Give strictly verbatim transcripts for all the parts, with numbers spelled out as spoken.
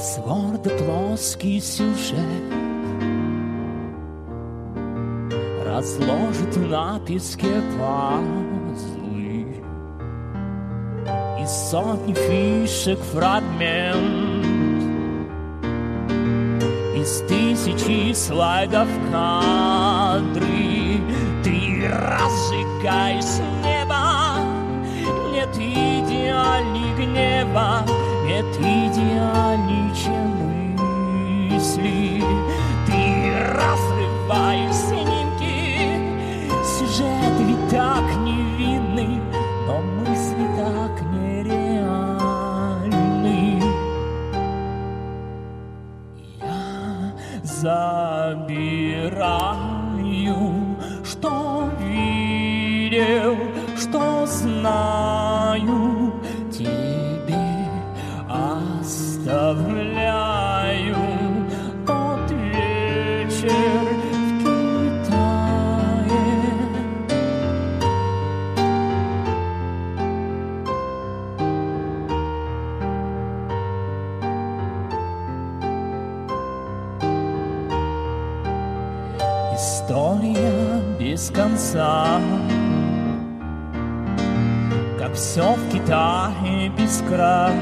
Твердо плоский сюжет разложит на песке пазлы и сотни фишек фрагмент из тысячи слайдов кадры. Ты разжигаешь небо, нет идеальней гнева, нет идеальней, чем мысли. Ты разрываешь снимки, сюжет ведь так невинный, но мысли так нереальны. Я забираю, что видел, что знаю, тебе оставляю тот вечер в Китае. История без конца, как все в Китае без края.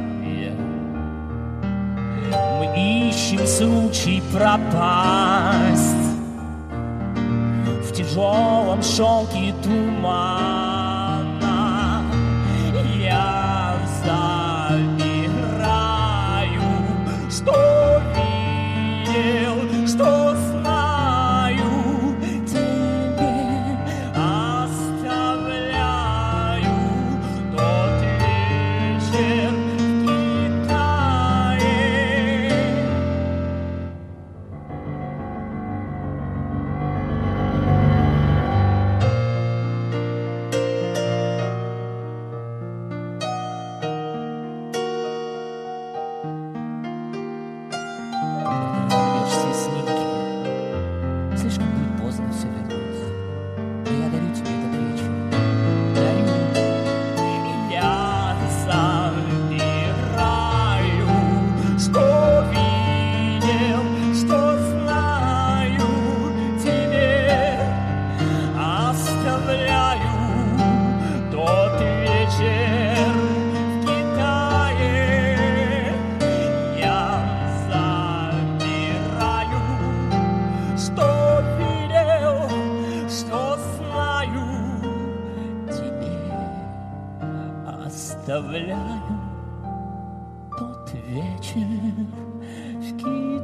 Мы ищем случай пропасть в тяжелом шелке тумана. Я забираю, что видел, что знаю, тебе оставляю тот вечер в Китае. Вернешь все снимки, слишком будет поздно все вернуть. Но я дарю тебе этот вечер, дарю. Я забираю, что видел, что знаю, тебе оставляю тот вечер в Китае. Я забираю, что видел, что знаю, тебе оставляю тот вечер в Китае.